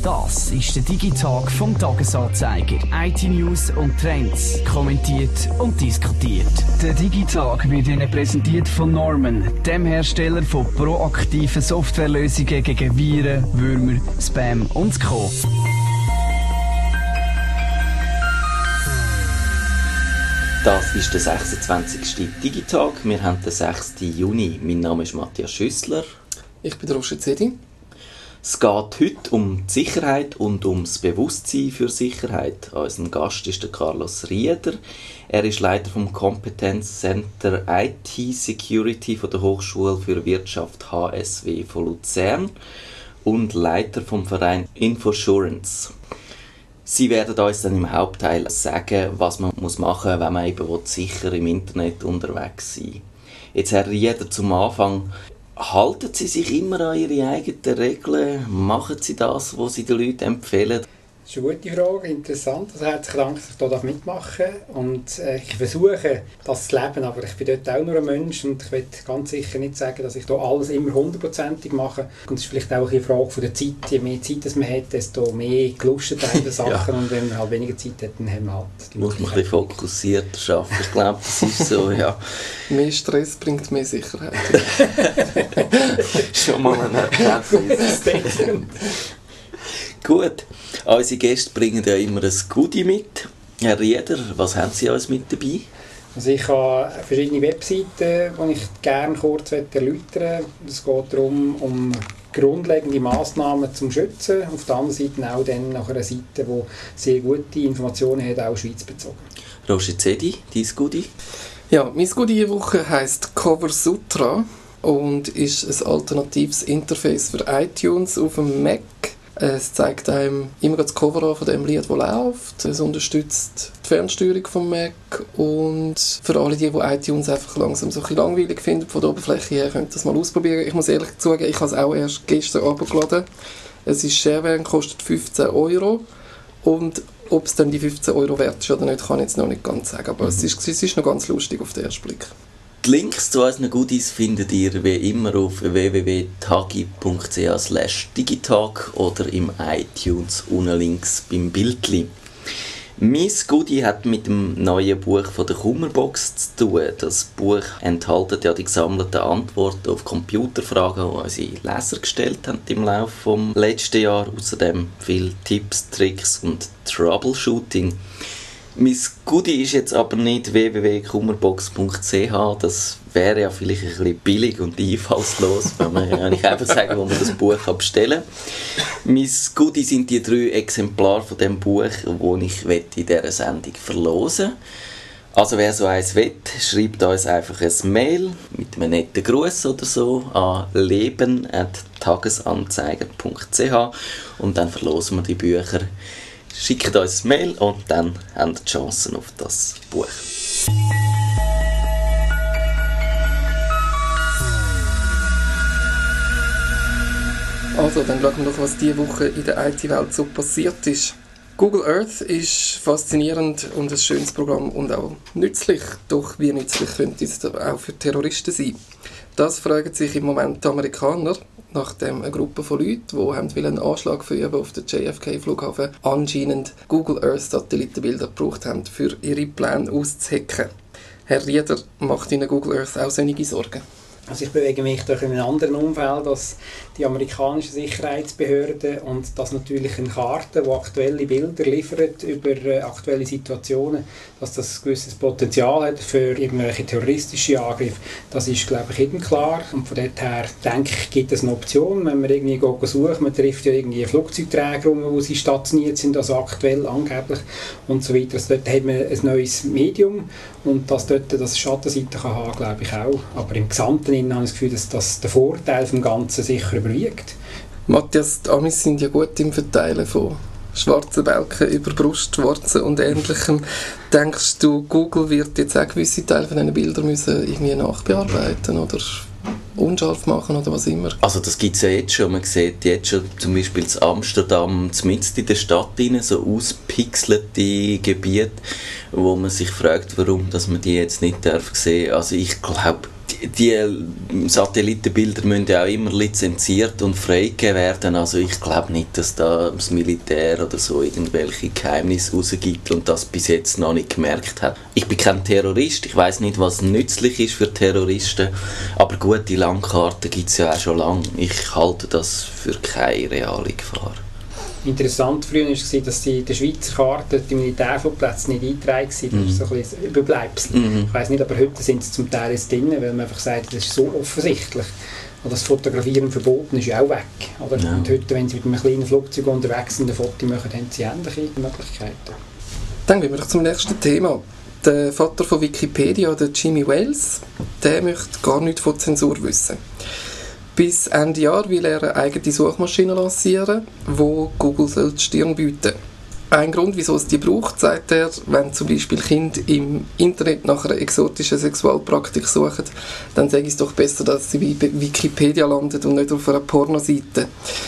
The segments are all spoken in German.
Das ist der Digitalk vom Tagesanzeiger. IT-News und Trends. Kommentiert und diskutiert. Der Digitalk wird Ihnen präsentiert von Norman, dem Hersteller von proaktiven Softwarelösungen gegen Viren, Würmer, Spam und Co. Das ist der 26. Digitalk. Wir haben den 6. Juni. Mein Name ist Matthias Schüssler. Ich bin Roger Zedi. Es geht heute um die Sicherheit und um das Bewusstsein für Sicherheit. Unser Gast ist der Carlos Rieder. Er ist Leiter vom Kompetenzcenter IT Security von der Hochschule für Wirtschaft HSW von Luzern und Leiter vom Verein Infosurance. Sie werden uns dann im Hauptteil sagen, was man machen muss, wenn man eben sicher im Internet unterwegs sein will. Jetzt, Herr Rieder, zum Anfang. Halten Sie sich immer an Ihre eigenen Regeln? Machen Sie das, was Sie den Leuten empfehlen? Das ist eine gute Frage, interessant. Also herzlichen Dank, dass ich hier mitmachen darf. Und ich versuche, das zu leben, aber ich bin dort auch nur ein Mensch und ich will ganz sicher nicht sagen, dass ich hier alles immer 100%ig mache. Und es ist vielleicht auch eine Frage von der Zeit. Je mehr Zeit man hat, desto mehr Gelust an den Sachen. Ja. Und wenn man halt weniger Zeit hat, dann haben wir halt... Muss man ein bisschen fokussierter arbeiten. Ich glaube, das ist so, ja. Mehr Stress bringt mehr Sicherheit. Schon mal ein Erkenntnis. Gut, unsere Gäste bringen ja immer ein Goodie mit. Herr Rieder, was haben Sie alles mit dabei? Also ich habe verschiedene Webseiten, die ich gerne kurz erläutern möchte. Es geht darum, um grundlegende Massnahmen zum Schützen. Auf der anderen Seite auch dann nach einer Seite, die sehr gute Informationen hat, auch schweizbezogen. Roger Zedi, dein Goodie? Ja, mein Goodie diese Woche heisst Cover Sutra und ist ein alternatives Interface für iTunes auf dem Mac. Es zeigt einem immer das Cover an von dem Lied, das läuft. Es unterstützt die Fernsteuerung vom Mac und für alle, die iTunes einfach langsam so ein bisschen langweilig finden, von der Oberfläche her, könnt ihr das mal ausprobieren. Ich muss ehrlich zugeben, ich habe es auch erst gestern abgeladen. Es ist Shareware, kostet 15 € und ob es dann die 15 € wert ist oder nicht, kann ich jetzt noch nicht ganz sagen, aber es ist noch ganz lustig auf den ersten Blick. Die Links zu unseren Goodies findet ihr wie immer auf www.tagi.ch/digitalk oder im iTunes unten links beim Bildli. Mein Goodie hat mit dem neuen Buch von der Kummerbox zu tun. Das Buch enthält ja die gesammelten Antworten auf Computerfragen, die unsere Leser gestellt haben im Laufe des letzten Jahres. Außerdem viele Tipps, Tricks und Troubleshooting. Mein Goodie ist jetzt aber nicht www.kummerbox.ch, das wäre ja vielleicht ein bisschen billig und einfallslos, wenn man ja nicht einfach sagen, wo man das Buch bestellen kann. Mein Goodie sind die 3 Exemplare von dem Buch, die ich in dieser Sendung verlosen. Also wer so eins will, schreibt uns einfach ein Mail mit einem netten Gruß oder so an leben@tagesanzeiger.ch und dann verlosen wir die Bücher. Schickt uns ein Mail und dann habt ihr die Chancen auf das Buch. Also, dann schauen wir doch, was diese Woche in der IT-Welt so passiert ist. Google Earth ist faszinierend und ein schönes Programm und auch nützlich. Doch wie nützlich könnte es auch für Terroristen sein? Das fragen sich im Moment die Amerikaner, nachdem eine Gruppe von Leuten, die einen Anschlag verüben auf den JFK-Flughafen, anscheinend Google Earth-Satellitenbilder gebraucht haben, für ihre Pläne auszuhacken. Herr Rieder, macht Ihnen Google Earth auch solche Sorgen? Also ich bewege mich durch in einem anderen Umfeld als die amerikanischen Sicherheitsbehörden und das natürlich eine Karte, die aktuelle Bilder liefert über aktuelle Situationen, dass das ein gewisses Potenzial hat für irgendwelche terroristische Angriffe. Das ist, glaube ich, jedem klar. Und von dort her, denke ich, gibt es eine Option, wenn man irgendwie sucht, man trifft ja irgendwie Flugzeugträger rum, wo sie stationiert sind, also aktuell angeblich und so weiter. Also dort hat man ein neues Medium und dass dort das Schattenseite kann haben, glaube ich auch. Aber im Gesamten habe ich das Gefühl, dass der Vorteil vom Ganzen sicher überwiegt. Matthias, die Amis sind ja gut im Verteilen von schwarzen Balken über Brustwarzen und Ähnlichem. Denkst du, Google wird jetzt auch gewisse Teile von diesen Bildern müssen irgendwie nachbearbeiten oder unscharf machen oder was immer? Also das gibt es ja jetzt schon. Man sieht jetzt schon zum Beispiel in Amsterdam, mitten in der Stadt rein, so auspixelte Gebiete, wo man sich fragt, warum dass man die jetzt nicht sehen darf. Also ich glaube, die Satellitenbilder müssen ja auch immer lizenziert und freigegeben werden. Also ich glaube nicht, dass da das Militär oder so irgendwelche Geheimnisse rausgibt und das bis jetzt noch nicht gemerkt hat. Ich bin kein Terrorist, ich weiß nicht, was nützlich ist für Terroristen, aber gute Landkarten gibt es ja auch schon lange. Ich halte das für keine reale Gefahr. Interessant früher war, dass die Schweizer Karten, die Militärflugplätze nicht eingetragen waren. Das ist so ein bisschen Überbleibsel. Ich weiss nicht, aber heute sind sie zum Teil drin, weil man einfach sagt, das ist so offensichtlich. Und das Fotografieren verboten ist ja auch weg. Oder? Ja. Und heute, wenn sie mit einem kleinen Flugzeug unterwegs sind, ein Foto machen, haben sie ähnliche Möglichkeiten. Dann gehen wir doch zum nächsten Thema. Der Vater von Wikipedia, der Jimmy Wales, der möchte gar nichts von Zensur wissen. Bis Ende Jahr will er eine eigene Suchmaschine lancieren, wo Google die Stirn bieten. Ein Grund, wieso es die braucht, sagt er, wenn zum Beispiel Kinder im Internet nach einer exotischen Sexualpraktik suchen, dann sage ich es doch besser, dass sie bei Wikipedia landet und nicht auf einer Pornoseite.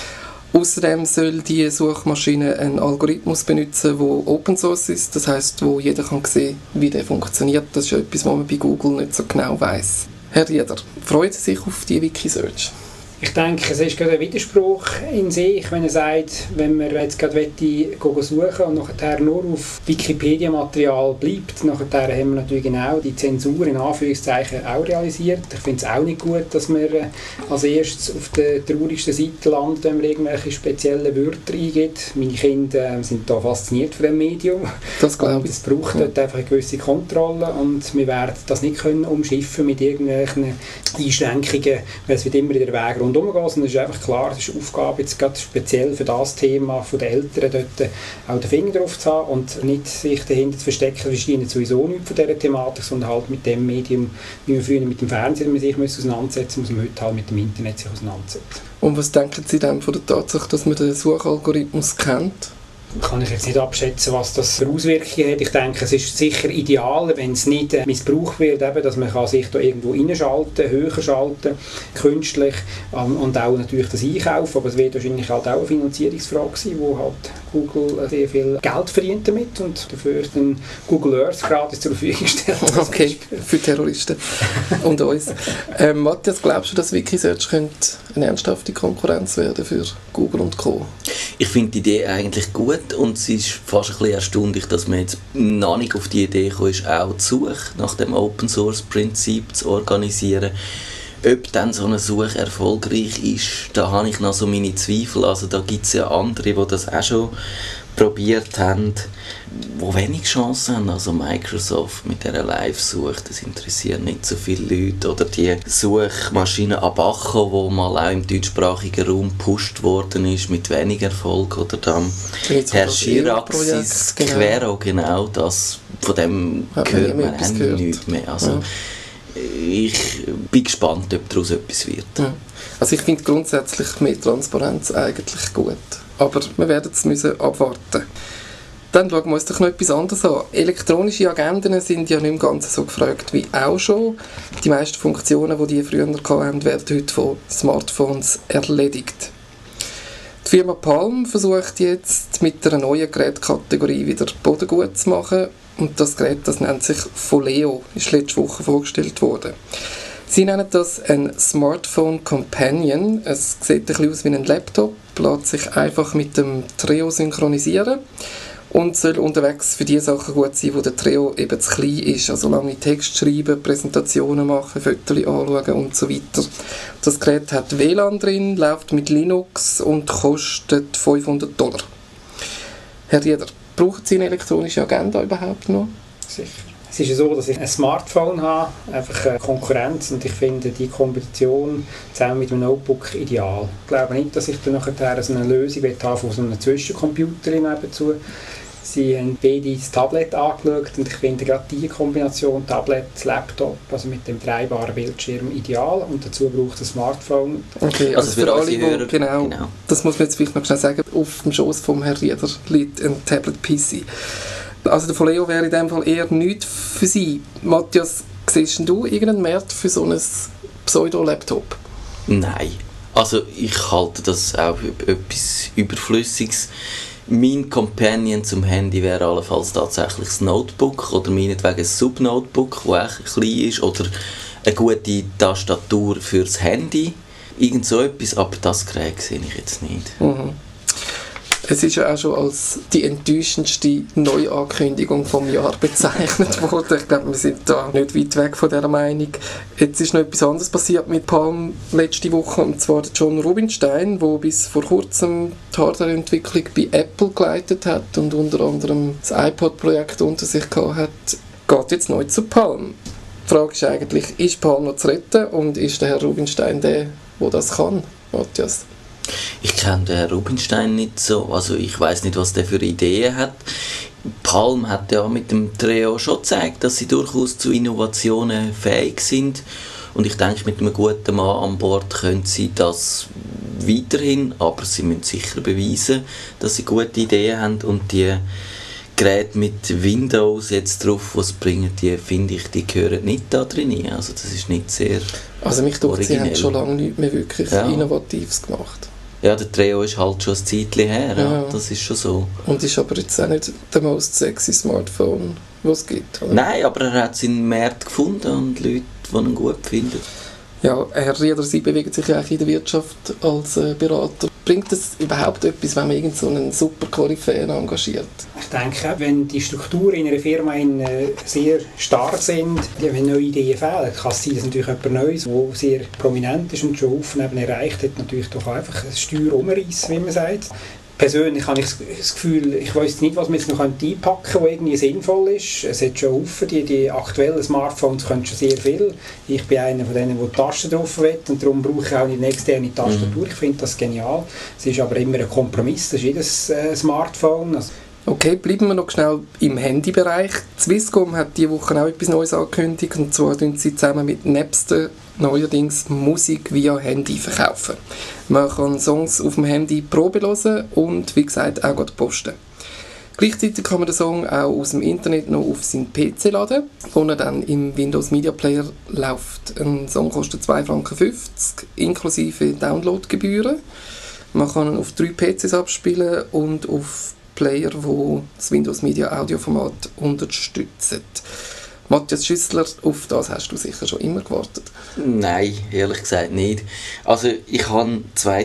Außerdem soll die Suchmaschine einen Algorithmus benutzen, der Open Source ist, das heisst, wo jeder kann sehen, wie der funktioniert. Das ist etwas, was man bei Google nicht so genau weiss. Herr Rieder, freut Sie sich auf die Wikisearch? Ich denke, es ist gerade ein Widerspruch in sich, wenn er sagt, wenn man jetzt gerade suchen und nachher nur auf Wikipedia-Material bleibt, nachher haben wir natürlich genau die Zensur in Anführungszeichen auch realisiert. Ich finde es auch nicht gut, dass man als erstes auf der traurigsten Seite landet, wenn man irgendwelche speziellen Wörter eingibt. Meine Kinder sind da fasziniert von dem Medium. Das glaube ich. Es braucht dort einfach eine gewisse Kontrolle und wir werden das nicht können umschiffen mit irgendwelchen Einschränkungen, weil es wird immer in der Weg rundherum gehen. Und es ist einfach klar, es ist eine Aufgabe, jetzt gerade speziell für das Thema von den Eltern dort auch den Finger drauf zu haben und nicht sich dahinter zu verstecken, wir verstehen sowieso nichts von dieser Thematik, sondern halt mit dem Medium, wie man früher mit dem Fernsehen sich auseinandersetzen muss man heute halt mit dem Internet sich auseinandersetzen. Und was denken Sie dann von der Tatsache, dass man den Suchalgorithmus kennt? Kann ich jetzt nicht abschätzen, was das für Auswirkungen hat. Ich denke, es ist sicher ideal, wenn es nicht missbraucht wird, eben, dass man sich da irgendwo reinschalten, höher schalten, künstlich und auch natürlich das Einkaufen, aber es wird wahrscheinlich halt auch eine Finanzierungsfrage sein, wo halt Google sehr viel Geld verdient damit und dafür dann Google Earth gratis zur Verfügung stellt. Okay, für Terroristen und uns. Matthias, glaubst du, dass Wikisearch könnte eine ernsthafte Konkurrenz werden für Google und Co.? Ich finde die Idee eigentlich gut und es ist fast ein bisschen erstaunlich, dass man jetzt noch nicht auf die Idee gekommen ist, auch die Suche nach dem Open-Source-Prinzip zu organisieren. Ob dann so eine Suche erfolgreich ist, da habe ich noch so meine Zweifel. Also da gibt es ja andere, die das auch schon probiert haben, die wenig Chancen haben. Also Microsoft mit dieser Live-Suche, das interessiert nicht so viele Leute. Oder die Suchmaschine Abaco, die mal auch im deutschsprachigen Raum gepusht worden ist, mit wenig Erfolg. Oder dann Herr Chiraxis Quero, genau das. Von dem hört man auch nichts mehr. Also, ich bin gespannt, ob daraus etwas wird. Ja. Also ich finde grundsätzlich mehr Transparenz eigentlich gut. Aber wir werden es müssen abwarten. Dann schauen wir uns doch noch etwas anderes an. Elektronische Agenden sind ja nicht im Ganzen so gefragt wie auch schon. Die meisten Funktionen, die früher hatten, werden heute von Smartphones erledigt. Die Firma Palm versucht jetzt mit einer neuen Gerätkategorie wieder Boden gut zu machen. Und das Gerät, das nennt sich Foleo, ist letzte Woche vorgestellt worden. Sie nennen das ein Smartphone Companion. Es sieht ein bisschen aus wie ein Laptop, lässt sich einfach mit dem Treo synchronisieren und soll unterwegs für die Sachen gut sein, wo der Treo eben zu klein ist. Also lange Text schreiben, Präsentationen machen, Fotos anschauen und so weiter. Das Gerät hat WLAN drin, läuft mit Linux und kostet $500. Herr Rieder, brauchen Sie eine elektronische Agenda überhaupt noch? Sicher. Es ist ja so, dass ich ein Smartphone habe, einfach eine Konkurrenz, und ich finde die Kombination zusammen mit dem Notebook ideal. Ich glaube nicht, dass ich dann nachher so eine Lösung habe von so einem Zwischencomputer nebenzu. Sie haben beide das Tablet angeschaut und ich finde gerade diese Kombination Tablet, Laptop, also mit dem dreibaren Bildschirm ideal, und dazu braucht es ein Smartphone. Okay, also für alle, die, genau, das muss man jetzt vielleicht noch schnell sagen, auf dem Schoss vom Herrn Rieder liegt ein Tablet-PC. Also der Foleo wäre in dem Fall eher nichts für Sie. Matthias, siehst du irgendeinen Wert für so ein Pseudo-Laptop? Nein. Also ich halte das auch für etwas Überflüssiges. Mein Companion zum Handy wäre allenfalls tatsächlich das Notebook oder meinetwegen ein Subnotebook, das auch klein ist, oder eine gute Tastatur fürs Handy, irgend so etwas, aber das Gerät sehe ich jetzt nicht. Mhm. Es ist ja auch schon als die enttäuschendste Neuankündigung vom Jahr bezeichnet worden. Ich glaube, wir sind da nicht weit weg von dieser Meinung. Jetzt ist noch etwas anderes passiert mit Palm letzte Woche, und zwar der John Rubinstein, der bis vor kurzem die Hardware-Entwicklung bei Apple geleitet hat und unter anderem das iPod-Projekt unter sich gehabt hat, geht jetzt neu zu Palm. Die Frage ist eigentlich, ist Palm noch zu retten und ist der Herr Rubinstein der das kann, Matthias? Ich kenne den Herrn Rubinstein nicht so, also ich weiß nicht, was der für Ideen hat. Palm hat ja mit dem Treo schon gezeigt, dass sie durchaus zu Innovationen fähig sind, und ich denke, mit einem guten Mann an Bord können sie das weiterhin, aber sie müssen sicher beweisen, dass sie gute Ideen haben, und die Geräte mit Windows jetzt drauf, was bringen, die finde ich, die gehören nicht da drin. Also das ist nicht sehr Also mich denkt, sie haben schon lange nichts mehr wirklich ja. Innovatives gemacht. Ja, der Treo ist halt schon ein Zeitchen her, ja. Das ist schon so. Und ist aber jetzt auch nicht der most sexy Smartphone, was es gibt. Oder? Nein, aber er hat seinen Markt gefunden und Leute, die ihn gut finden. Ja, Herr Rieder, Sie bewegen sich ja auch in der Wirtschaft als Berater. Bringt es überhaupt etwas, wenn man irgend so einen super Koryphäen engagiert? Ich denke, wenn die Strukturen in einer Firma sehr stark sind, wenn neue Ideen fehlen, kann es sein, dass natürlich jemand Neues, der sehr prominent ist und schon Haufen erreicht hat, natürlich doch einfach ein Steuer umreißen, wie man sagt. Persönlich habe ich das Gefühl, ich weiss nicht, was man jetzt noch einpacken könnte, was irgendwie sinnvoll ist. Es hat schon Haufen, die aktuellen Smartphones können schon sehr viel. Ich bin einer von denen, der die Tasten drauf will, und darum brauche ich auch nicht eine externe Tastatur. Ich finde das genial. Es ist aber immer ein Kompromiss, das ist jedes Smartphone. Okay, bleiben wir noch schnell im Handybereich. Swisscom hat diese Woche auch etwas Neues angekündigt, und zwar verkaufen sie zusammen mit Napster neuerdings Musik via Handy verkaufen. Man kann Songs auf dem Handy Probe hören und, wie gesagt, auch posten. Gleichzeitig kann man den Song auch aus dem Internet noch auf seinen PC laden, wo er dann im Windows Media Player läuft. Ein Song kostet 2,50 Franken, inklusive Downloadgebühren. Man kann ihn auf 3 PCs abspielen und auf Player, die das Windows Media Audioformat unterstützen. Matthias Schüssler, auf das hast du sicher schon immer gewartet. Nein, ehrlich gesagt nicht. Also ich habe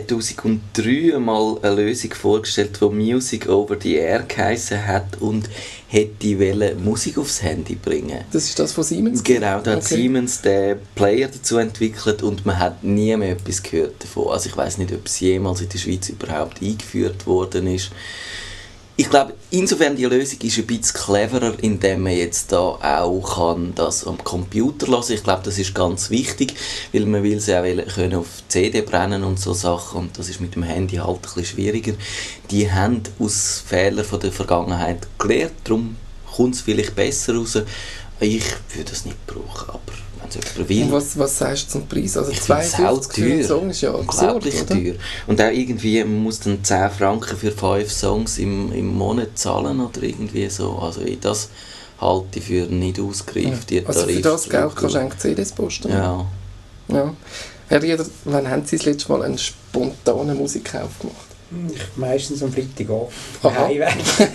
2003 einmal eine Lösung vorgestellt, die Music Over the Air geheissen hat und hätte Musik aufs Handy bringen. Das ist das von Siemens? Genau, da hat Siemens den Player dazu entwickelt und man hat nie mehr etwas gehört davon. Also ich weiss nicht, ob es jemals in der Schweiz überhaupt eingeführt worden ist. Ich glaube, insofern die Lösung ist ein bisschen cleverer, indem man jetzt da auch kann das am Computer lassen. Ich glaube, das ist ganz wichtig, weil man will sie auch können auf CD brennen und so Sachen, und das ist mit dem Handy halt ein bisschen schwieriger. Die haben aus Fehlern von der Vergangenheit gelernt, darum kommt es vielleicht besser raus. Ich würde das nicht brauchen, aber wenn es jemand will. Und was sagst du zum Preis? Also ich finde es auch teuer. Song ist ja unglaublich absurd, teuer. Und auch irgendwie, man muss dann 10 Franken für 5 Songs im Monat zahlen oder irgendwie so. Also das halte ich für nicht ausgereifte ja. Also für das Geld kannst du eigentlich CDs posten. Ja. Ja. Herr Rieder, wann haben Sie das letzte Mal einen spontanen Musikkauf gemacht? Meistens am Freitagabend. Heimweg.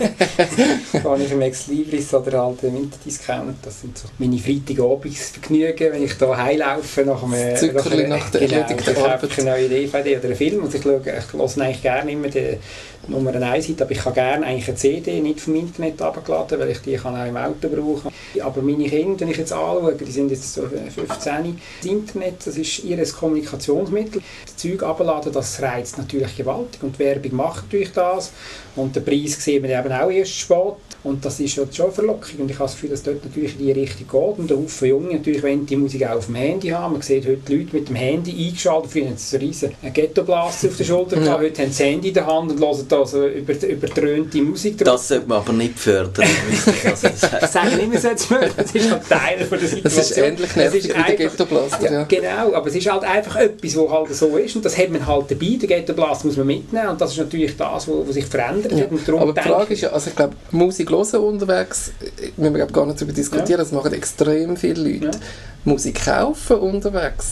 Gehe ich im Ex-Libris oder halt im Interdiscount. Das sind so meine Freitagabendsvergnügen, wenn ich hier heimlaufe nach einem Zuckerli nach der erledigten Arbeit. Ich eine neue DVD oder einen Film. Also ich höre eigentlich gerne immer die Nummer 1 Seite, aber ich kann gerne eigentlich eine CD nicht vom Internet runterladen, weil ich die kann auch im Auto brauchen. Aber meine Kinder, wenn ich jetzt anschaue, die sind jetzt so 15. Das Internet, das ist ihr Kommunikationsmittel. Das Zeug runterladen, das reizt natürlich gewaltig und die Werbung macht natürlich das. Und den Preis sehen wir eben auch erst spät. Und das ist ja schon verlockend. Und ich habe das Gefühl, dass dort natürlich in die Richtung geht. Und der Haufen Junge natürlich, wenn die Musik auch auf dem Handy haben. Man sieht heute die Leute mit dem Handy eingeschaltet. Früher hatten sie so riesen Ghetto-Blaster auf der Schulter gehabt. Heute haben sie das Handy in der Hand und hören da so überdröhnte Musik drauf. Das sollte man aber nicht fördern. Ich sage nicht, man sollte es fördern. Das ist halt Teil von der Situation. Das ist ähnlich nervig wie der Ghetto-Blaster. Ja, genau, aber es ist halt einfach etwas, was halt so ist. Und das hat man halt dabei. Den Ghetto-Blaster muss man mitnehmen. Und das ist natürlich das, was sich verändert hat. Und darum aber die Frage ist ja, also ich glaube, Musik hören unterwegs, müssen wir gar nicht darüber diskutieren, das machen extrem viele Leute. Ja. Musik kaufen unterwegs,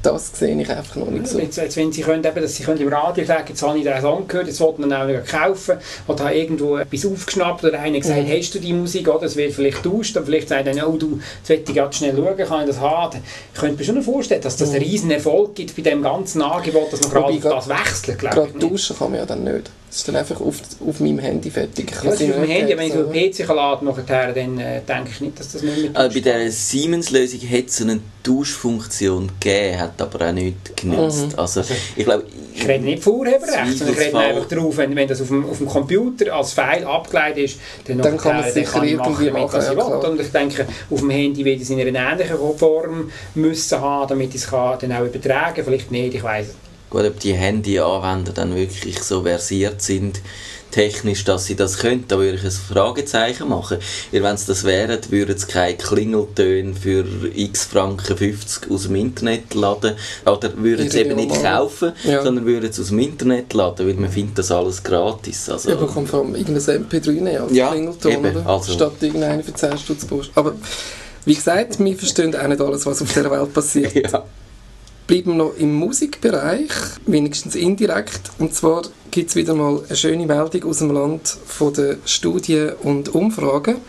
das sehe ich einfach noch nicht so. Jetzt, wenn sie können, eben, dass sie können im Radio sagen, jetzt habe ich den Song gehört, jetzt wollte man ihn auch wieder kaufen, oder habe irgendwo etwas aufgeschnappt, oder einer gesagt, hast du die Musik, oder es wird vielleicht tauscht, oder vielleicht sagt dann, oh du, jetzt will ich gerade schnell schauen, kann ich das haben. Ich könnte mir schon vorstellen, dass das einen riesen Erfolg gibt bei dem ganzen Angebot, dass man gerade auf das wechselt, glaube ich. Gerade tauschen kann man ja dann nicht. Das ist dann einfach auf meinem Handy fertig. Ja, das ist auf meinem Handy, wenn ich so einen PC lade, nachher, dann denke ich nicht, dass das nicht mehr bei dieser Siemens-Lösung hat es eine Tauschfunktion gegeben, hat aber auch nicht genutzt. Also, ich glaube, ich rede nicht von Urheberrecht, sondern ich rede einfach darauf, wenn das auf dem Computer als File abgeleitet ist, dann kann man es sicher irgendwie machen, was ich will. Und ich denke, auf dem Handy wird es in einer ähnlichen Form müssen haben, damit ich es dann auch übertragen kann. Vielleicht nicht, ich weiss es. Gut, ob die Handyanwender dann wirklich so versiert sind, technisch, dass sie das können, da würde ich ein Fragezeichen machen. Weil wenn es das wären, würden sie keine Klingeltöne für x Franken 50 aus dem Internet laden. Oder würden sie eben nicht kaufen, sondern würden es aus dem Internet laden, weil man findet das alles gratis. Also, man kann vor allem irgendein MP3 als Klingelton, eben, oder? Also. Statt irgendeinen für 10 Stutz Post. Aber wie gesagt, wir verstehen auch nicht alles, was auf dieser Welt passiert. Ja. Bleiben wir noch im Musikbereich, wenigstens indirekt. Und zwar gibt es wieder mal eine schöne Meldung aus dem Land von den Studien und Umfragen.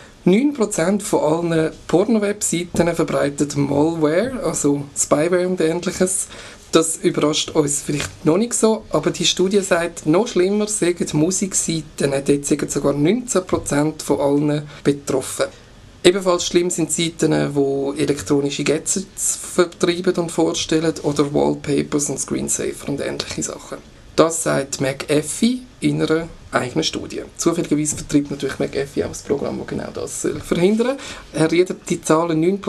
9% von allen Porno-Webseiten verbreitet Malware, also Spyware und Ähnliches. Das überrascht uns vielleicht noch nicht so, aber die Studie sagt, noch schlimmer sind Musikseiten, dort sind sogar 19% von allen betroffen. Ebenfalls schlimm sind Seiten, die elektronische Gadgets vertreiben und vorstellen oder Wallpapers und Screensaver und ähnliche Sachen. Das sagt McAfee in einer eigenen Studie. Zufälligerweise vertreibt natürlich McAfee auch das Programm, das genau das verhindern soll. Herr Rieder, die Zahlen 9%,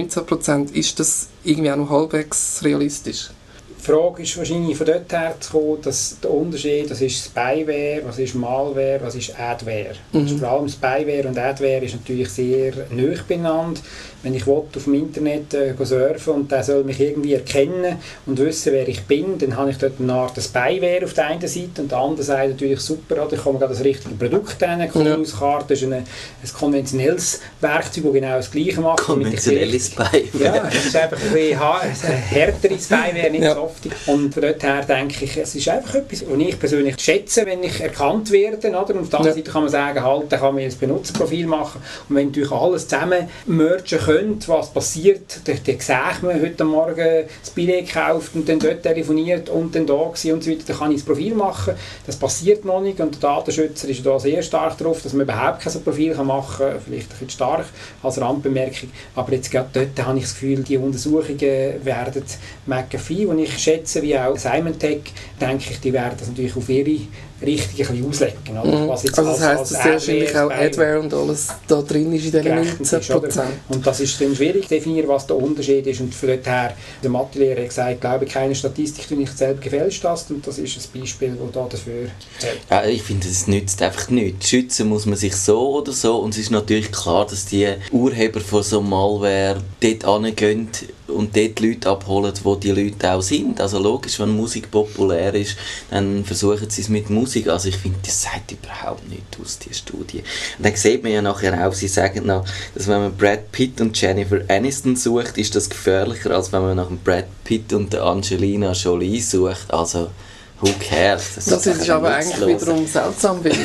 19%, ist das irgendwie auch noch halbwegs realistisch? Die Frage ist wahrscheinlich von dort her zu kommen, dass der Unterschied, das ist Spyware, was ist Malware, was ist Adware. Also vor allem Spyware und Adware ist natürlich sehr nahe beieinander. Wenn ich auf dem Internet surfen und der soll mich irgendwie erkennen und wissen, wer ich bin, dann habe ich dort eine Art Spyware auf der einen Seite und der andere Seite natürlich super, oder? Ich komme gerade das richtige Produkt hin, Karte ist ein konventionelles Werkzeug, das genau das Gleiche macht. Konventionelle Spyware. Ja, das ist einfach ein bisschen härtere Spyware, nicht softig. Und von dort her denke ich, es ist einfach etwas, was ich persönlich schätze, wenn ich erkannt werde. Oder? Und auf der anderen Seite kann man sagen, halt, dann kann man ein Benutzerprofil machen und wenn natürlich alles zusammen mergen könnte, was passiert, dann sieht man heute Morgen das Billett gekauft und dann dort telefoniert und dann da gewesen und so weiter, dann kann ich das Profil machen. Das passiert noch nicht und der Datenschützer ist da sehr stark darauf, dass man überhaupt kein Profil machen kann, vielleicht ein bisschen stark als Randbemerkung, aber jetzt gerade dort habe ich das Gefühl, die Untersuchungen werden McAfee, und ich schätze, wie auch Symantec, denke ich, die werden das natürlich auf ihre richtig ein bisschen auslegen. Oder? Was jetzt also das heisst, dass wahrscheinlich auch Adware und alles da drin ist in diesen 19%. Und das ist dann schwierig zu definieren, was der Unterschied ist. Und von dort her, der Mathelehrer hat gesagt, glaube ich, keine Statistik, die nicht selbst gefälscht hast. Und das ist ein Beispiel, das da dafür zählt. Ja, ich finde, es nützt einfach nichts. Schützen muss man sich so oder so. Und es ist natürlich klar, dass die Urheber von so Malware dort hingehen und dort Leute abholen, wo die Leute auch sind. Also logisch, wenn Musik populär ist, dann versuchen sie es mit Musik. Also ich finde, das sagt überhaupt nichts aus, diese Studie. Und dann sieht man ja nachher auch, sie sagen noch, dass wenn man Brad Pitt und Jennifer Aniston sucht, ist das gefährlicher, als wenn man nach dem Brad Pitt und der Angelina Jolie sucht. Also who cares? Das ist aber eigentlich wiederum seltsam, weil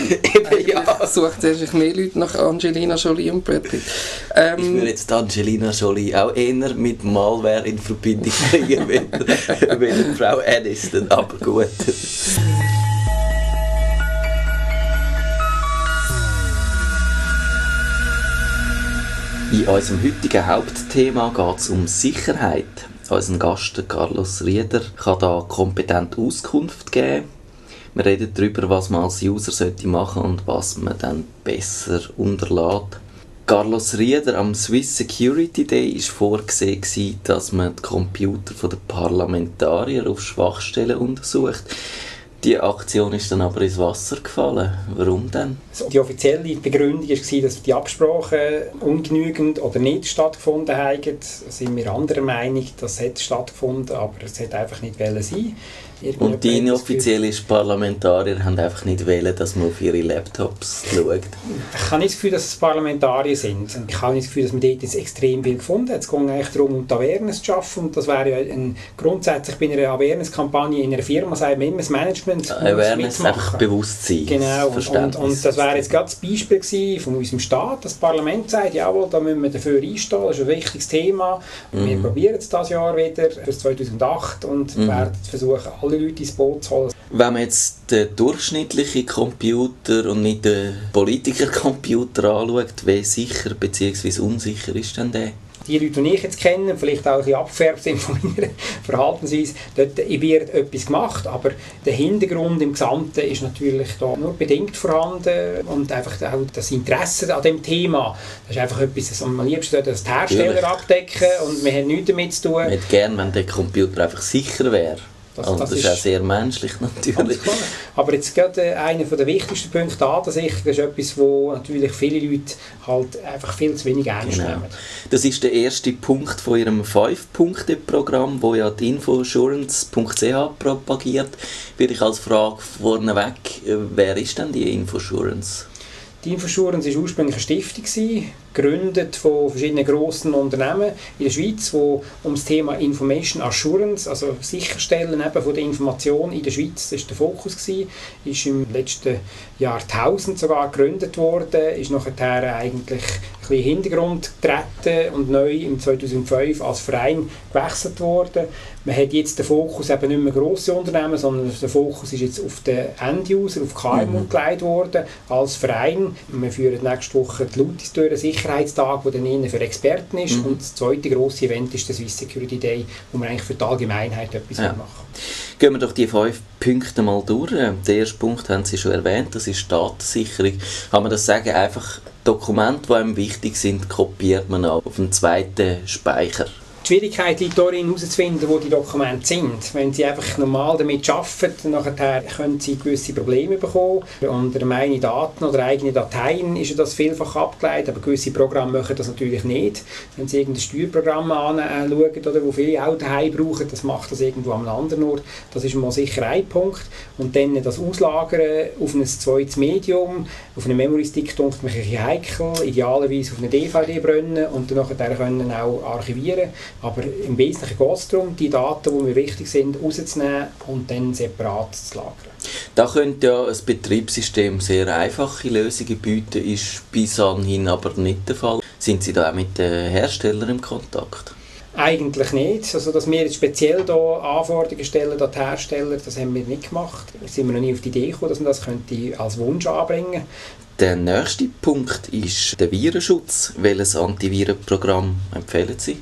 sucht sich mehr Leute nach Angelina Jolie und Brad Pitt. Ich würde jetzt Angelina Jolie auch eher mit Malware in Verbindung bringen, wenn Frau Aniston, aber gut. In unserem heutigen Hauptthema geht es um Sicherheit. Unser Gast Carlos Rieder kann da kompetent Auskunft geben. Wir reden darüber, was man als User machen sollte und was man dann besser unterlässt. Carlos Rieder, am Swiss Security Day war vorgesehen, dass man die Computer der Parlamentarier auf Schwachstellen untersucht. Die Aktion ist dann aber ins Wasser gefallen. Warum denn? Die offizielle Begründung war, dass die Absprachen ungenügend oder nicht stattgefunden haben. Da sind wir anderer Meinung, das hat stattgefunden, aber es hätte einfach nicht sein. Und die inoffiziellen Parlamentarier haben einfach nicht wählen, dass man auf ihre Laptops schaut? Ich habe nicht das Gefühl, dass es Parlamentarier sind. Ich habe nicht das Gefühl, dass man dort jetzt extrem viel gefunden hat. Es geht eigentlich darum, die Awareness zu schaffen. Und das wäre ja grundsätzlich bei einer Awareness-Kampagne in einer Firma, sagt man immer, das Management Awareness, einfach Bewusstsein. Genau, und das wäre jetzt gerade das Beispiel gewesen von unserem Staat. Das Parlament sagt, jawohl, da müssen wir dafür einstehen, das ist ein wichtiges Thema. Wir probieren es dieses Jahr wieder, für 2008, und werden versuchen, alle Leute ins Boot zu holen. Wenn man jetzt den durchschnittlichen Computer und nicht den Politiker-Computer anschaut, wie sicher bzw. unsicher ist denn der? Die Leute, die ich jetzt kenne, vielleicht auch ein bisschen abgefärbt sind von meiner Verhaltensweise, dort wird etwas gemacht, aber der Hintergrund im Gesamten ist natürlich da nur bedingt vorhanden, und einfach auch das Interesse an dem Thema, das ist einfach etwas, das am liebsten das die Hersteller abdecken, und wir haben nichts damit zu tun. Ich hätte gerne, wenn der Computer einfach sicher wäre. Das ist auch sehr menschlich natürlich. Aber jetzt gerade einer der wichtigsten Punkte, Datensicherung, ist etwas, wo natürlich viele Leute halt einfach viel zu wenig ernst nehmen. Das ist der erste Punkt von Ihrem 5-Punkte-Programm, wo ja die Infosurance.ch propagiert. Würde ich als Frage vorneweg, wer ist denn die Infosurance? Die Infosurance war ursprünglich eine Stiftung, gegründet von verschiedenen grossen Unternehmen in der Schweiz, wo um das Thema Information Assurance, also Sicherstellen eben von der Information in der Schweiz, das war der Fokus gewesen, ist im letzten Jahrtausend sogar gegründet worden, ist nachher eigentlich ein bisschen in den Hintergrund getreten und neu im 2005 als Verein gewechselt worden. Man hat jetzt den Fokus eben nicht mehr grosse Unternehmen, sondern der Fokus ist jetzt auf den End-User, auf KMU gelegt worden als Verein. Wir führen nächste Woche die Lutis durch, einen Sicherheitstag, der dann eher für Experten ist. Und das zweite grosse Event ist der Swiss Security Day, wo wir eigentlich für die Allgemeinheit etwas machen. Gehen wir doch die 5 Punkte mal durch. Den ersten Punkt haben Sie schon erwähnt, das ist Datensicherung. Kann man das sagen, einfach Dokumente, die einem wichtig sind, kopiert man auf einen zweiten Speicher? Die Schwierigkeit liegt darin, herauszufinden, wo die Dokumente sind. Wenn Sie einfach normal damit arbeiten, nachher können Sie gewisse Probleme bekommen. Unter meine Daten oder eigene Dateien ist das vielfach abgeleitet, aber gewisse Programme machen das natürlich nicht. Wenn Sie irgendein Steuerprogramm anschauen, oder wo viele auch daheim brauchen, das macht das irgendwo an einem anderen Ort. Das ist mal sicher ein Punkt. Und dann das Auslagern auf ein zweites Medium, auf einen Memory-Stick, denkt man ein bisschen heikel, idealerweise auf eine DVD brennen und dann nachher können auch archivieren. Aber im Wesentlichen geht es darum, die Daten, die mir wichtig sind, rauszunehmen und dann separat zu lagern. Da könnte ja ein Betriebssystem sehr einfache Lösungen bieten, ist bis anhin aber nicht der Fall. Sind Sie da auch mit den Herstellern im Kontakt? Eigentlich nicht. Also, dass wir jetzt speziell da Anforderungen stellen an die Hersteller, das haben wir nicht gemacht. Da sind wir noch nie auf die Idee gekommen, dass man das könnte als Wunsch anbringen könnte. Der nächste Punkt ist der Virenschutz. Welches Antivirenprogramm empfehlen Sie?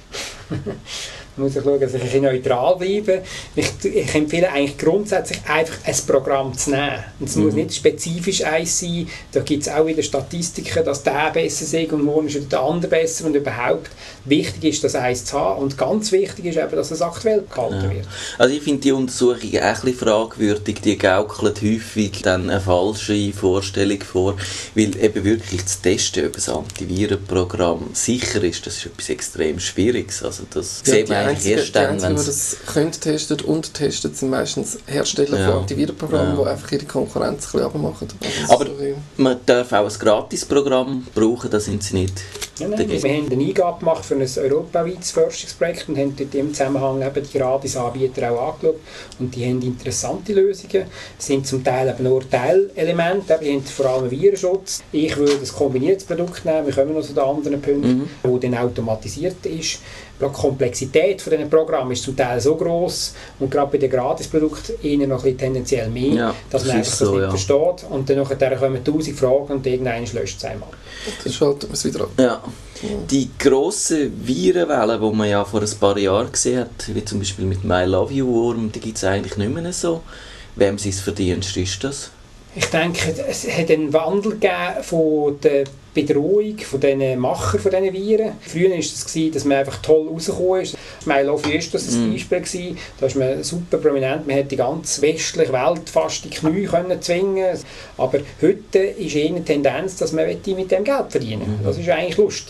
Man muss schauen, dass ich ein bisschen neutral bleibe. Ich empfehle eigentlich grundsätzlich einfach ein Programm zu nehmen. Und es muss nicht spezifisch eins sein. Da gibt es auch wieder Statistiken, dass der besser ist und morgen ist der andere besser und überhaupt. Wichtig ist, das eins zu haben. Und ganz wichtig ist eben, dass es aktuell gehalten wird. Also ich finde die Untersuchung auch ein bisschen fragwürdig. Die gaukeln häufig dann eine falsche Vorstellung vor. Weil eben wirklich zu testen, ob ein Antivirenprogramm sicher ist, das ist etwas extrem Schwieriges. Also das sieht man eigentlich erst dann, wenn man das testen und testet, sind meistens Hersteller von Antivirenprogrammen, die einfach ihre Konkurrenz ein bisschen abmachen. Aber man darf auch ein Gratisprogramm brauchen, da sind sie nicht. Nein, wir haben eine Eingabe gemacht für ein europaweites Forschungsprojekt und haben dort im Zusammenhang eben die Gratisanbieter auch angeschaut. Und die haben interessante Lösungen. Das sind zum Teil eben nur Teilelemente, die haben vor allem Virenschutz. Ich würde ein kombiniertes Produkt nehmen, wir kommen noch zu den anderen Punkten, wo dann automatisiert ist. Die Komplexität von diesen Programmen ist zum Teil so gross und gerade bei den Gratisprodukten eher noch ein bisschen tendenziell mehr, dass man einfach das nicht versteht. Und dann kommen 1000 Fragen und irgendwann löscht es einmal. Dann schalten wir es wieder ab. Ja. Die grossen Virenwellen, die man ja vor ein paar Jahren gesehen hat, wie zum Beispiel mit dem I Love You Wurm, die gibt es eigentlich nicht mehr so. Wem sein Verdienst ist das? Ich denke, es hat einen Wandel gegeben von der Bedrohung von den Machern von diesen Viren. Früher war es, dass man einfach toll rausgekommen ist. I Love You ist das ein Beispiel gewesen. Da ist man super prominent. Man hätte die ganze westliche Welt fast die Knie zwingen. Aber heute ist eher eine Tendenz, dass man mit dem Geld verdienen will. Das ist eigentlich lustig.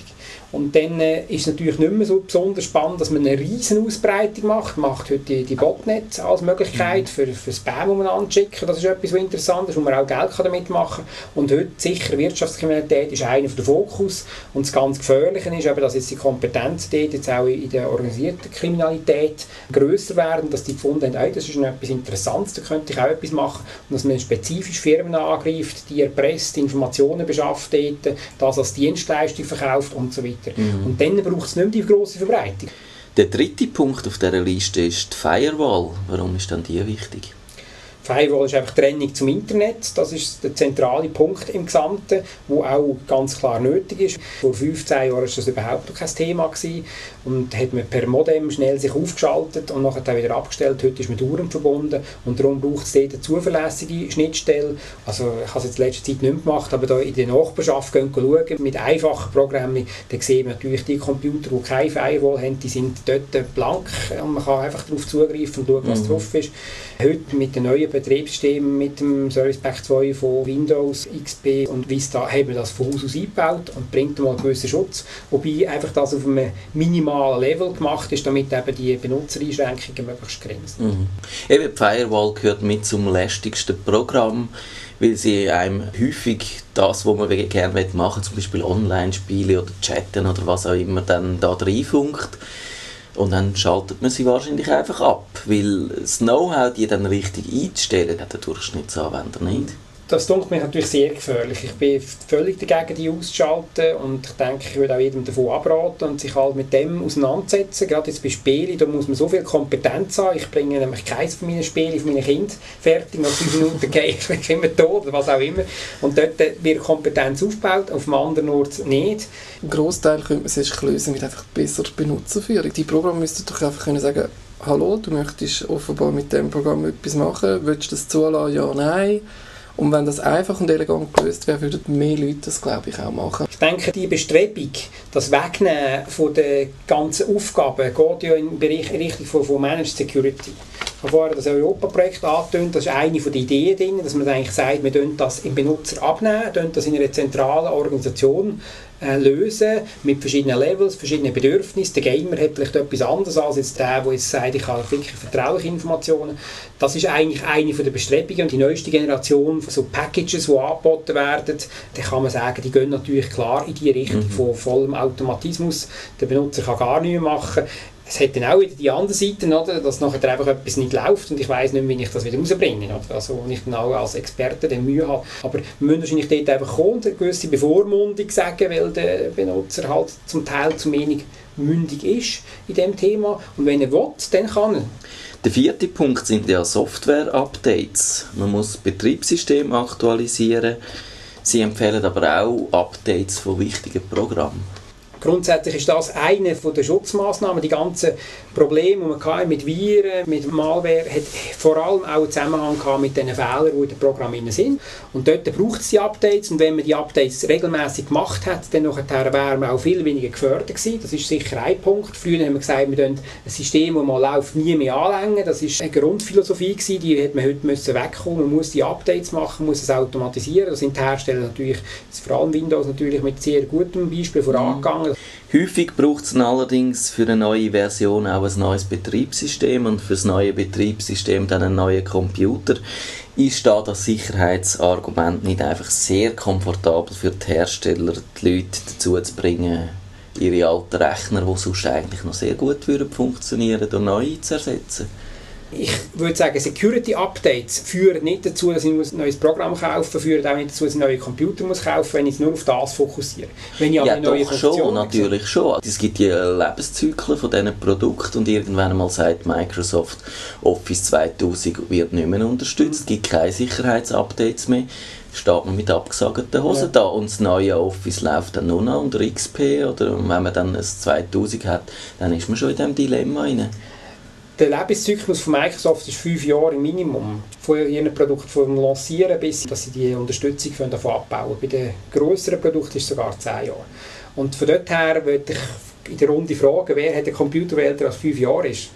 Und dann ist es natürlich nicht mehr so besonders spannend, dass man eine riesen Ausbreitung macht. Man macht heute die Botnets als Möglichkeit für Spam umeinander schicken. Das ist etwas, was interessant ist, wo man auch Geld damit machen kann. Und heute sicher Wirtschaftskriminalität ist einer der Fokus. Und das ganz Gefährliche ist eben, dass jetzt die Kompetenz dort jetzt auch in der organisierten Kriminalität grösser werden, dass die gefunden haben, das ist noch etwas Interessantes, da könnte ich auch etwas machen. Und dass man spezifisch Firmen angreift, die erpresst, Informationen beschafft, das als Dienstleistung verkauft und so weiter. Und dann braucht es nicht mehr die grosse Verbreitung. Der dritte Punkt auf dieser Liste ist die Firewall. Warum ist dann die wichtig? Firewall ist einfach die Trennung zum Internet. Das ist der zentrale Punkt im Gesamten, der auch ganz klar nötig ist. Vor 15 Jahren war das überhaupt noch kein Thema gewesen. Und hat man per Modem schnell sich aufgeschaltet und nachher dann wieder abgestellt. Heute ist man dauernd verbunden und darum braucht es dort eine zuverlässige Schnittstelle. Also ich habe es jetzt in letzter Zeit nicht mehr gemacht, aber da in der Nachbarschaft schauen mit einfachen Programmen, dann sehen wir natürlich die Computer, die keine Firewall haben, die sind dort blank und man kann einfach darauf zugreifen und schauen, was drauf ist. Heute mit den neuen Betriebssystemen, mit dem Service Pack 2 von Windows, XP und Vista haben wir das von Haus aus eingebaut und bringt mal einen gewissen Schutz, wobei einfach das auf einem minimalen Level gemacht ist, damit eben die Benutzereinschränkungen möglichst gering sind. Eben, die Firewall gehört mit zum lästigsten Programm, weil sie einem häufig das, was man gerne machen will, zum Beispiel Online-Spiele oder Chatten oder was auch immer, dann da reinfunkt. Und dann schaltet man sie wahrscheinlich einfach ab, weil das Know-how, die dann richtig einzustellen, hat der Durchschnittsanwender nicht. Das dunkelt mich natürlich sehr gefährlich. Ich bin völlig dagegen, die auszuschalten und ich denke, ich würde auch jedem davon abraten und sich halt mit dem auseinandersetzen. Gerade jetzt bei Spielen, da muss man so viel Kompetenz haben. Ich bringe nämlich keins von meinen Spielen für meine Kinder fertig, nach 5 Minuten gehe ich immer tot oder was auch immer. Und dort wird Kompetenz aufgebaut, auf dem anderen Ort nicht. Ein Grossteil könnte man sich lösen mit einfach besser Benutzerführung. Die Programme müssten doch einfach können sagen, hallo, du möchtest offenbar mit dem Programm etwas machen, willst du das zulassen, ja, nein. Und wenn das einfach und elegant gelöst wäre, würden mehr Leute das, glaube ich, auch machen. Ich denke, die Bestrebung, das Wegnehmen von den ganzen Aufgaben, geht ja in Richtung von Managed Security. Ich habe vorher das Europa-Projekt angetönt, das ist eine der Ideen drin, dass man eigentlich sagt, wir tun das im Benutzer abnehmen, tun das in einer zentralen Organisation lösen, mit verschiedenen Levels, verschiedenen Bedürfnissen. Der Gamer hat vielleicht etwas anderes als jetzt der jetzt sagt, ich habe wirklich vertrauliche Informationen. Das ist eigentlich eine der Bestrebungen. Und die neueste Generation von so Packages, die angeboten werden, da kann man sagen, die gehen natürlich klar in die Richtung von vollem Automatismus. Der Benutzer kann gar nichts mehr machen. Es hat dann auch wieder die andere Seite, oder, dass nachher einfach etwas nicht läuft und ich weiss nicht mehr, wie ich das wieder rausbringe. Oder? Also, wo ich dann auch als Experte den Mühe habe. Aber wir müssen wahrscheinlich dort einfach kommen und eine gewisse Bevormundung sagen, weil der Benutzer halt zum Teil zu wenig mündig ist in diesem Thema. Und wenn er will, dann kann er. Der vierte Punkt sind ja Software-Updates. Man muss das Betriebssystem aktualisieren. Sie empfehlen aber auch Updates von wichtigen Programmen. Grundsätzlich ist das eine der Schutzmaßnahmen. Die ganzen Probleme, die man mit Viren, mit Malware, hat vor allem auch einen Zusammenhang mit den Fehlern, die in den Programmen sind. Und dort braucht es die Updates. Und wenn man die Updates regelmäßig gemacht hat, dann wäre man auch viel weniger gefördert gewesen. Das ist sicher ein Punkt. Früher haben wir gesagt, wir ein System, das mal läuft, nie mehr anlängen. Das war eine Grundphilosophie gewesen, die hat man heute wegkommen. Man muss die Updates machen, muss es automatisieren. Da sind die Hersteller natürlich, vor allem Windows natürlich mit sehr gutem Beispiel vorangegangen. Häufig braucht es allerdings für eine neue Version auch ein neues Betriebssystem und für das neue Betriebssystem dann einen neuen Computer. Ist da das Sicherheitsargument nicht einfach sehr komfortabel für die Hersteller, die Leute dazu zu bringen, ihre alten Rechner, die sonst eigentlich noch sehr gut funktionieren, durch neue zu ersetzen? Ich würde sagen, Security-Updates führen nicht dazu, dass ich ein neues Programm kaufen muss, führen auch nicht dazu, dass ich einen neuen Computer muss kaufen muss, wenn ich nur auf das fokussiere. Wenn ich ja, eine neue doch schon, natürlich schon. Es gibt die Lebenszyklen von diesen Produkten und irgendwann einmal sagt Microsoft, Office 2000 wird nicht mehr unterstützt, es gibt keine Sicherheitsupdates mehr. Steht man mit abgesagten Hosen da und das neue Office läuft dann nur noch unter XP oder wenn man dann ein 2000 hat, dann ist man schon in diesem Dilemma rein. Der Lebenszyklus von Microsoft ist 5 Jahre im Minimum. Von ihren Produkten vom Lancieren bis dass sie die Unterstützung davon abbauen. Bei den grösseren Produkten ist es sogar 10 Jahre. Und von dort her würde ich in der Runde fragen, wer hat einen Computer, der älter als 5 Jahre ist?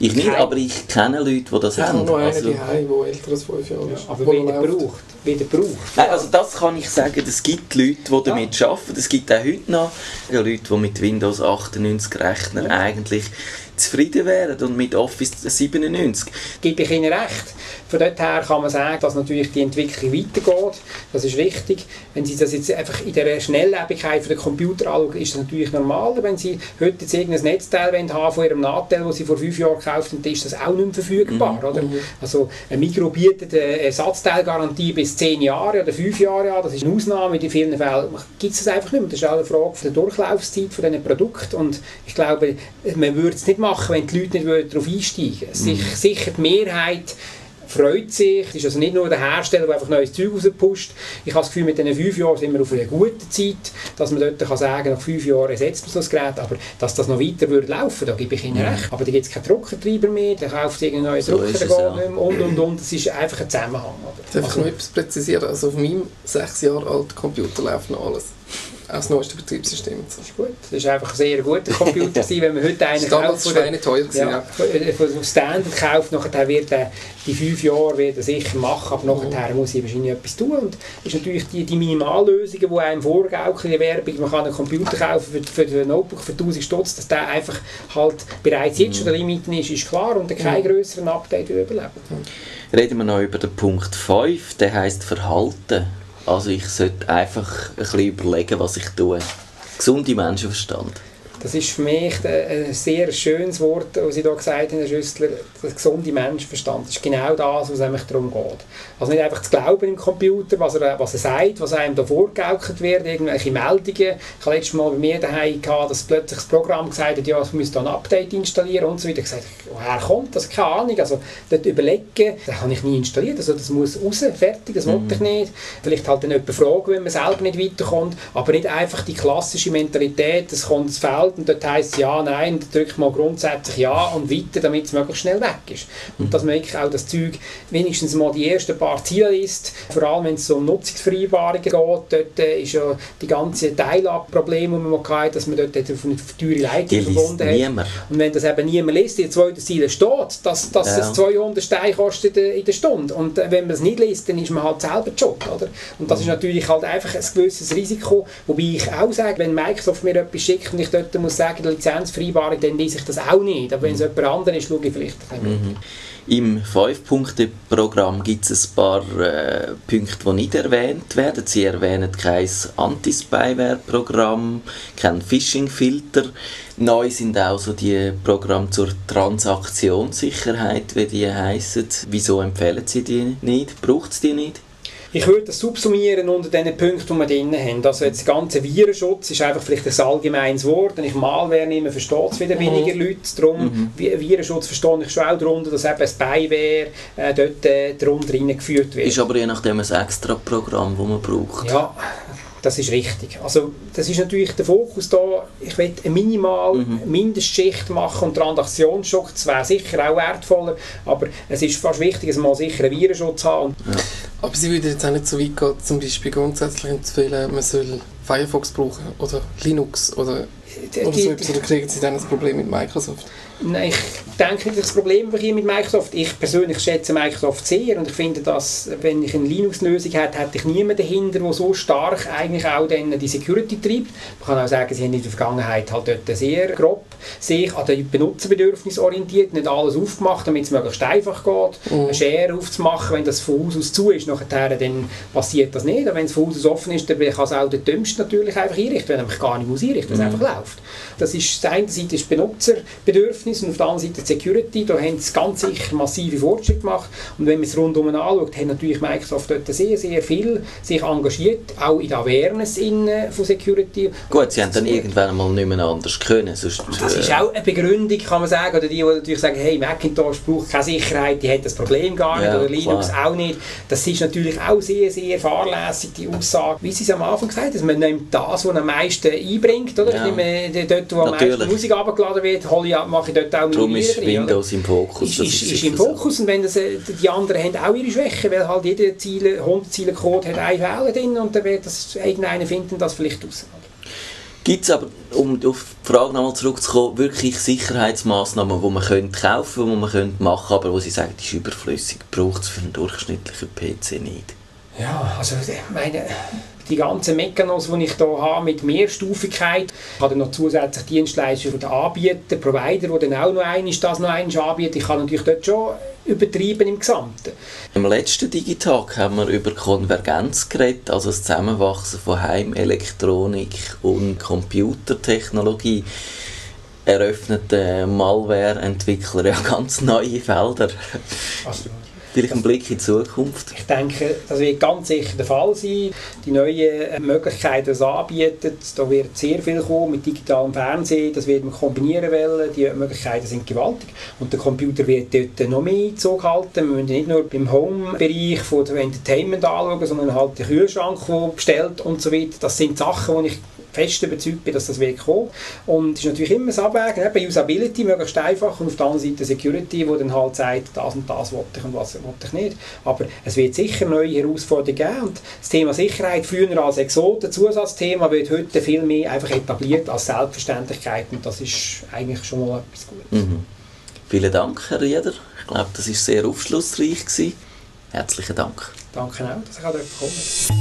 Ich nicht, aber ich kenne Leute, die das haben. Ich habe noch einen also, daheim, der älter als 5 Jahre ist. Aber weder braucht. Nein, also das kann ich sagen, es gibt Leute, die damit arbeiten. Es gibt auch heute noch Leute, die mit Windows 98 Rechnern eigentlich zufrieden wären und mit Office 97. Gebe ich Ihnen recht. Von dort her kann man sagen, dass natürlich die Entwicklung weitergeht. Das ist wichtig. Wenn Sie das jetzt einfach in der Schnelllebigkeit der Computer anschauen, ist das natürlich normal. Wenn Sie heute jetzt irgendein Netzteil haben von Ihrem Nachteil, das Sie vor 5 Jahren gekauft haben, dann ist das auch nicht mehr verfügbar. Oder? Also ein Migros bietet eine Ersatzteilgarantie bis 10 Jahre oder 5 Jahre an. Das ist eine Ausnahme. In vielen Fällen gibt es das einfach nicht mehr. Das ist auch eine Frage der Durchlaufzeit von diesen Produkten. Und ich glaube, man würde es nicht machen, wenn die Leute nicht darauf einsteigen würden. Sicher die Mehrheit freut sich. Es ist also nicht nur der Hersteller, der einfach neues Zeug rauspusht. Ich habe das Gefühl, mit diesen 5 Jahren sind wir auf einer guten Zeit, dass man dort kann sagen, nach 5 Jahren ersetzt man das Gerät, aber dass das noch weiter würde laufen, da gebe ich Ihnen recht. Aber da gibt es keinen Druckertreiber mehr, da kauft es irgendeinen neuen Drucker, der geht nicht mehr und. Das ist einfach ein Zusammenhang. Darf ich noch etwas präzisieren? Also auf meinem 6 Jahre alten Computer läuft noch alles. Auch das neueste Betriebssystem. Das ist gut. Das war einfach ein sehr guter Computer, wenn man heute einen kauft. Das war nicht teuer. Von Standard kauft, nachher wird die 5 Jahre wird er sicher machen, aber nachher muss ich wahrscheinlich etwas tun. Und das ist natürlich die Minimallösungen, die einem vorgaukeln in der Werbung. Man kann einen Computer kaufen für ein Notebook für 1000 Stutz, dass der einfach halt bereits jetzt schon der Limit ist klar und kein grösseren Update überleben. Reden wir noch über den Punkt 5, der heisst Verhalten. Also ich sollte einfach ein bisschen überlegen, was ich tue. Gesunder Menschenverstand. Das ist für mich ein sehr schönes Wort, was Sie da gesagt haben, Herr Schüssler, der gesunde Menschenverstand. Das ist genau das, was es nämlich darum geht. Also nicht einfach zu glauben im Computer, was er sagt, was einem da vorgegaukelt wird, irgendwelche Meldungen. Ich habe letztes Mal bei mir daheim gehabt, dass plötzlich das Programm gesagt hat, ja, ich müsste ein Update installieren und so weiter. Ich habe gesagt, woher kommt das? Keine Ahnung. Also dort überlegen, das habe ich nie installiert. Also das muss raus, fertig, das wollte ich nicht. Vielleicht halt dann jemanden fragen, wenn man selber nicht weiterkommt, aber nicht einfach die klassische Mentalität, es kommt ins Feld und dort heisst es ja, nein, dann drückt man grundsätzlich ja und weiter, damit es möglichst schnell weg ist. Und dass man wirklich auch das Zeug wenigstens mal die ersten paar Ziele liest, vor allem wenn es um Nutzungsvereinbarungen geht, dort ist ja die ganze Teilab-Probleme, die man hatte, dass man dort auf eine teure Leitung verbunden hat. Niemand. Und wenn das eben niemand liest, in der zweiten Ziele steht, dass es 200 Steine kostet in der Stunde. Und wenn man das nicht liest, dann ist man halt selber schuld, oder? Und das ist natürlich halt einfach ein gewisses Risiko, wobei ich auch sage, wenn Microsoft mir etwas schickt und ich dort muss sagen, die Lizenzvereinbarung, dann lese ich das auch nicht. Aber wenn es jemand anderes ist, schaue ich vielleicht ein bisschen mit. Im 5-Punkte-Programm gibt es ein paar Punkte, die nicht erwähnt werden. Sie erwähnen kein Anti-Spyware-Programm, kein Phishing-Filter. Neu sind auch so die Programme zur Transaktionssicherheit, wie die heissen. Wieso empfehlen Sie die nicht? Braucht es die nicht? Ich würde das subsumieren unter den Punkten, die wir drin haben. Also jetzt der ganze Virenschutz ist einfach vielleicht ein allgemeines Wort. Wenn ich Malware nehme, versteht es wieder weniger Leute. Darum, Virenschutz verstehe ich schon auch darunter, dass eben Spyware dort darunter reingeführt wird. Ist aber je nachdem ein extra Programm, das man braucht. Ja, das ist richtig. Also das ist natürlich der Fokus da. Ich will eine minimal Mindestschicht machen und Transaktionsschutz, das wäre sicher auch wertvoller, aber es ist fast wichtig, dass man sicher einen Virenschutz haben. Ja. Aber Sie würden jetzt auch nicht so weit gehen, zum Beispiel grundsätzlich empfehlen, man soll Firefox brauchen oder Linux oder so etwas, oder kriegen Sie dann ein Problem mit Microsoft? Nein, ich denke nicht, dass das Problem hier mit Microsoft. Ich persönlich schätze Microsoft sehr und ich finde, dass, wenn ich eine Linux-Lösung hätte, hätte ich niemanden dahinter, der so stark eigentlich auch dann die Security treibt. Man kann auch sagen, sie haben in der Vergangenheit halt dort sehr grob sich an den Benutzerbedürfnissen orientiert, nicht alles aufgemacht, damit es möglichst einfach geht. Eine Share aufzumachen, wenn das von Haus aus zu ist, nachher dann passiert das nicht. Aber wenn es von Haus aus offen ist, dann kann es auch der Dümmste natürlich einfach einrichten, wenn er mich gar nicht muss einrichten, wenn es einfach läuft. Das ist, auf der einen Seite ist Benutzerbedürfnis und auf der anderen Seite die Security. Da haben sie ganz sicher massive Fortschritte gemacht. Und wenn man es rundum anschaut, hat natürlich Microsoft dort sehr, sehr viel sich engagiert, auch in der Awareness von Security. Gut, sie haben dann irgendwann mal nicht mehr anders können. Sonst, das ist auch eine Begründung, kann man sagen. Oder die natürlich sagen, hey, Macintosh braucht keine Sicherheit, die hat das Problem gar nicht, oder Linux auch nicht. Das ist natürlich auch sehr, sehr fahrlässig, die Aussage. Wie Sie es am Anfang gesagt haben, dass man nimmt das, was am meisten einbringt, oder? Ja. Ich nehme, dort, wo am meisten Musik abgeladen wird, mache ich dort auch darum ist Windows im Fokus. Ist im Fokus, und wenn das, die anderen haben auch ihre Schwächen, weil halt jeder 100 Zeilen Code hat einen Fehler drin und dann wird das irgendeiner finden das vielleicht raus. Gibt es aber, um auf die Frage nochmal zurückzukommen, wirklich Sicherheitsmaßnahmen, die man kaufen könnte, die man machen könnte, aber wo Sie sagen, die ist überflüssig, braucht es für einen durchschnittlichen PC nicht? Ja, also ich meine, die ganzen Mechanismen, die ich hier habe mit Mehrstufigkeit, ich habe dann noch zusätzlich Dienstleister von den Anbietern, Provider, die dann auch noch einmal anbieten. Ich kann natürlich dort schon übertreiben im Gesamten. Im letzten Digitag haben wir über Konvergenz geredet, also das Zusammenwachsen von Heimelektronik und Computertechnologie. Eröffnet Malware-Entwickler ja ganz neue Felder. Also, Vielleicht ein Blick in die Zukunft. Ich denke, das wird ganz sicher der Fall sein. Die neuen Möglichkeiten, die es anbieten, da wird sehr viel kommen mit digitalem Fernsehen, das wird man kombinieren wollen, die Möglichkeiten sind gewaltig. Und der Computer wird dort noch mehr Einzug halten. Wir müssen nicht nur beim Home-Bereich von der Entertainment anschauen, sondern halt den Kühlschrank, der bestellt und so weiter. Das sind Sachen, wo ich fest überzeugt bin, dass das wird kommen. Und es ist natürlich immer das Abwägen, bei Usability möglichst einfach und auf der anderen Seite Security, wo dann halt sagt, das und das will ich und was will ich nicht. Aber es wird sicher neue Herausforderungen geben und das Thema Sicherheit, früher als Exoten, Zusatzthema, wird heute viel mehr einfach etabliert als Selbstverständlichkeit und das ist eigentlich schon mal etwas Gutes. Vielen Dank, Herr Rieder. Ich glaube, das war sehr aufschlussreich gewesen. Herzlichen Dank. Danke auch, dass ich kommen durfte.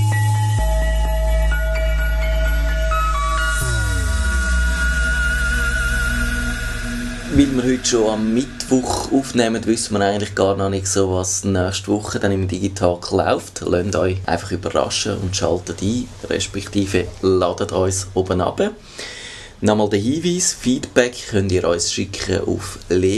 Weil wir heute schon am Mittwoch aufnehmen, wissen wir eigentlich gar noch nicht so, was nächste Woche dann im Digitag läuft. Lasst euch einfach überraschen und schaltet ein, respektive ladet uns oben ab. Nochmal der Hinweis, Feedback könnt ihr uns schicken auf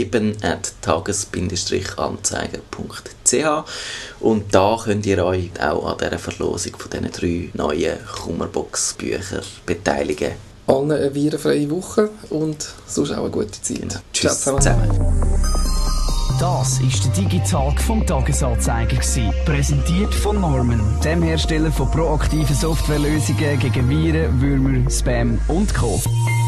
leben@tages-anzeiger.ch und da könnt ihr euch auch an dieser Verlosung von diesen 3 neuen Kummerbox-Büchern beteiligen. Allen eine virenfreie Woche und sonst auch eine gute Zeit. Genau. Tschüss Ciao zusammen. Das war der Digitalk vom Tagesanzeiger. Präsentiert von Norman, dem Hersteller von proaktiven Softwarelösungen gegen Viren, Würmer, Spam und Co.